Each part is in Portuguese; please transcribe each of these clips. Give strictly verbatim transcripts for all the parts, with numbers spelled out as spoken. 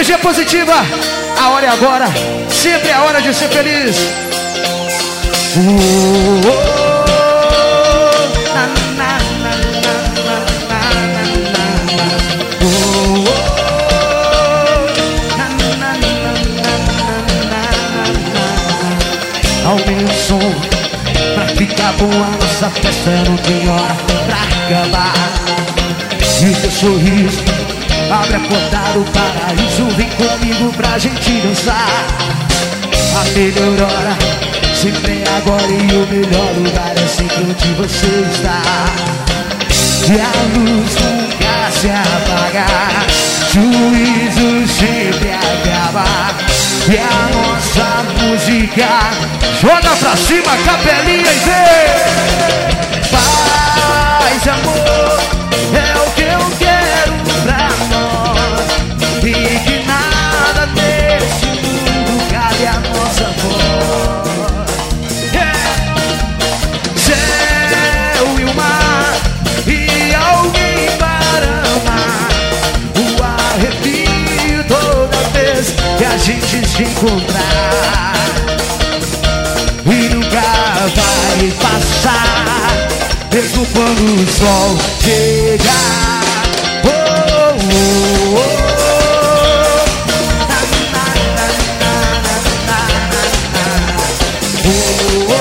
energia positiva. A hora é agora, sempre é a hora de ser feliz. Uh, oh, na, na, na, na, na, na, na, na. Uh, oh, na, na, na, na, na, na, na. Aumenta o som pra ficar bom. A nossa festa não tem hora pra acabar. E teu sorriso abre a porta do paraíso. Vem comigo pra gente dançar. A melhor hora sempre é agora, e o melhor lugar é sempre onde você está. E a luz nunca se apaga, juízo sempre acaba. E a nossa música joga pra cima, capelinha e vem. Paz e amor é o que eu quero pra nós, e que nada nesse mundo cale a nossa voz. Yeah. Céu e o mar e alguém para amar, o arrepio toda vez que a gente se encontrar. E nunca vai passar, mesmo quando o sol chegar. Oh, oh, oh. Na, na, na, na, na, na, na. Oh, oh.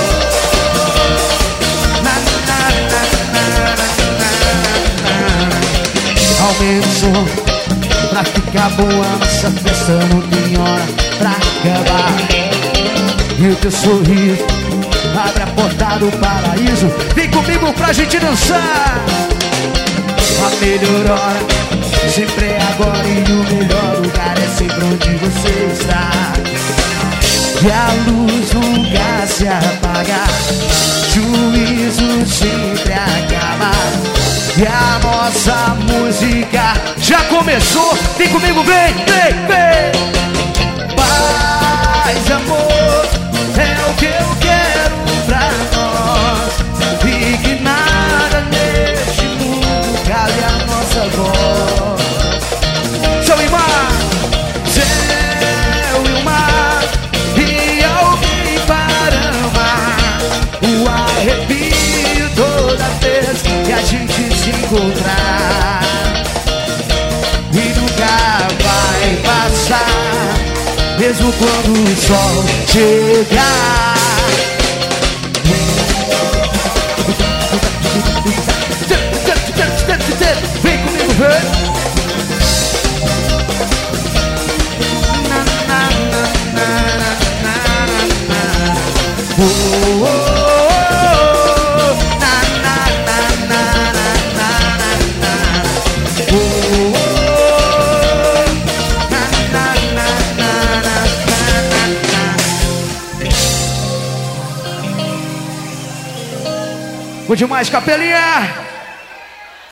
Na, na, na, na, na, na. Aumenta o som pra ficar boa. Nossa festa não tem hora pra acabar. E o teu sorriso abre a porta do paraíso. Vem comigo pra gente dançar. A melhor hora sempre é agora, e o melhor lugar é sempre onde você está. E a luz nunca se apaga, juízo sempre acaba. E a nossa música já começou. Vem comigo, vem, vem, vem. Paz, amor é o que eu quero pra nós, e que nada neste mundo cale a nossa voz. Céu e mar, céu e o mar, e alguém para amar, o arrepio toda vez que a gente se encontrar. E nunca vai passar, mesmo quando o sol chegar. Vem comigo, vem. Na, na, na, na, na, na. Oh, oh, oh. Na, na, na, na, na, na, na. Oh, oh. Bom demais, capelinha!